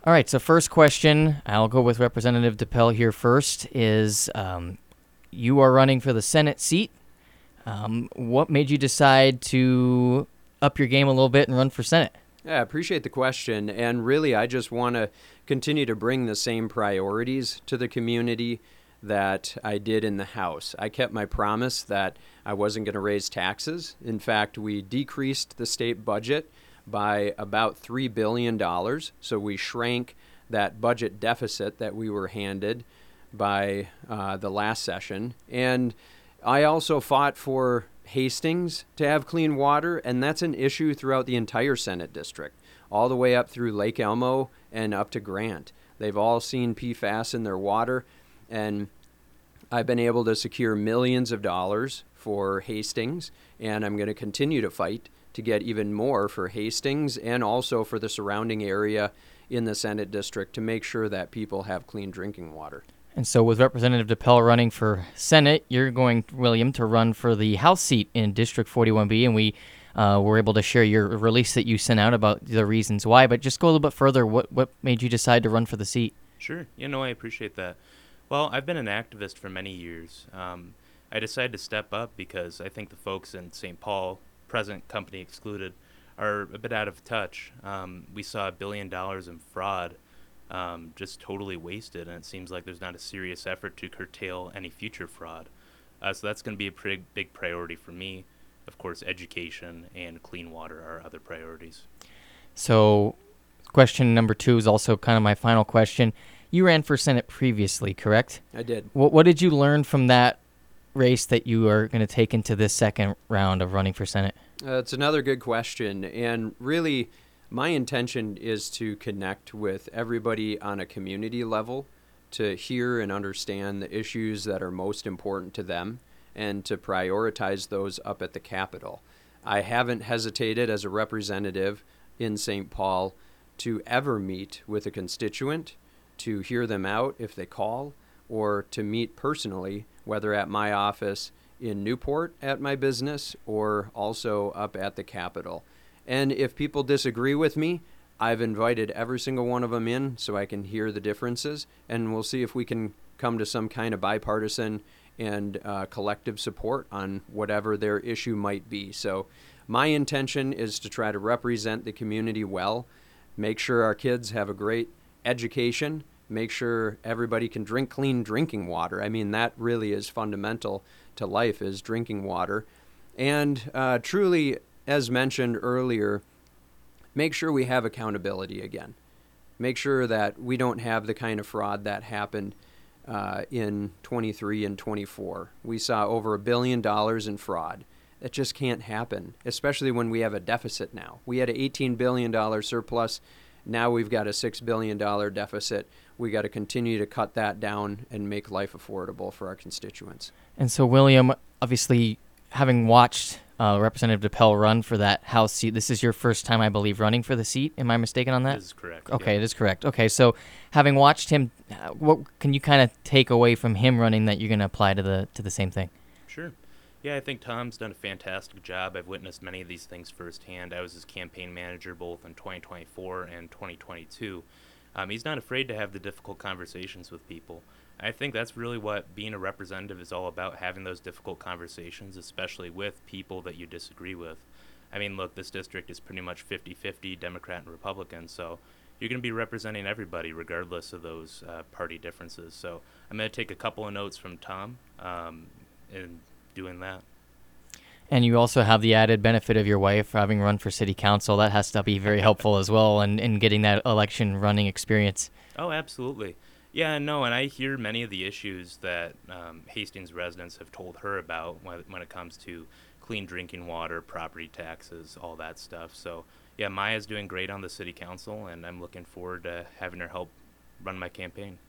All right, so first question, I'll go with Representative DePel here first, is you are running for the Senate seat. What made you decide to up your game a little bit and run for Senate? Yeah, I appreciate the question. And really, I just want to continue to bring the same priorities to the community that I did in the House. I kept my promise that I wasn't going to raise taxes. In fact, we decreased the state budget by about $3 billion. So we shrank that budget deficit that we were handed by the last session. And I also fought for Hastings to have clean water, and that's an issue throughout the entire Senate district, all the way up through Lake Elmo and up to Grant. They've all seen PFAS in their water, and I've been able to secure millions of dollars for Hastings, and I'm going to continue to fight to get even more for Hastings and also for the surrounding area in the Senate district to make sure that people have clean drinking water. And so with Representative DePel running for Senate, you're going, William, to run for the House seat in District 41B, and we were able to share your release that you sent out about the reasons why. But just go a little bit further. What made you decide to run for the seat? Sure. I appreciate that. Well, I've been an activist for many years. I decided to step up because I think the folks in St. Paul, present company excluded, are a bit out of touch. We saw $1 billion in fraud just totally wasted, and it seems like there's not a serious effort to curtail any future fraud. So that's going to be a pretty big priority for me. Of course, education and clean water are other priorities. So question number 2 is also kind of my final question. You ran for Senate previously, correct? I did. What did you learn from that race that you are going to take into this second round of running for Senate? It's another good question, and really my intention is to connect with everybody on a community level to hear and understand the issues that are most important to them and to prioritize those up at the Capitol. I haven't hesitated as a representative in St. Paul to ever meet with a constituent, to hear them out if they call, or to meet personally, whether at my office in Newport at my business or also up at the Capitol. And if people disagree with me, I've invited every single one of them in so I can hear the differences, and we'll see if we can come to some kind of bipartisan and collective support on whatever their issue might be. So my intention is to try to represent the community well, make sure our kids have a great education, make sure everybody can drink clean drinking water. I mean, that really is fundamental to life, is drinking water. And truly, as mentioned earlier, make sure we have accountability again. Make sure that we don't have the kind of fraud that happened in 23 and 24. We saw over $1 billion in fraud. That just can't happen, especially when we have a deficit now. We had an $18 billion surplus. Now we've got a $6 billion deficit. We got to continue to cut that down and make life affordable for our constituents. And so, William, obviously, having watched Representative DePel run for that House seat, this is your first time, I believe, running for the seat. Am I mistaken on that? This is correct. Okay, yeah. it is correct. Okay, so having watched him, what can you kind of take away from him running that you're going to apply to the same thing? Sure. Yeah, I think Tom's done a fantastic job. I've witnessed many of these things firsthand. I was his campaign manager both in 2024 and 2022. He's not afraid to have the difficult conversations with people. I think that's really what being a representative is all about, having those difficult conversations, especially with people that you disagree with. I mean, look, this district is pretty much 50-50 Democrat and Republican, so you're going to be representing everybody regardless of those party differences. So I'm going to take a couple of notes from Tom in doing that. And you also have the added benefit of your wife having run for city council. That has to be very helpful as well in getting that election running experience. Oh, absolutely. Yeah, no, and I hear many of the issues that Hastings residents have told her about when it comes to clean drinking water, property taxes, all that stuff. So, yeah, Maya's doing great on the city council, and I'm looking forward to having her help run my campaign.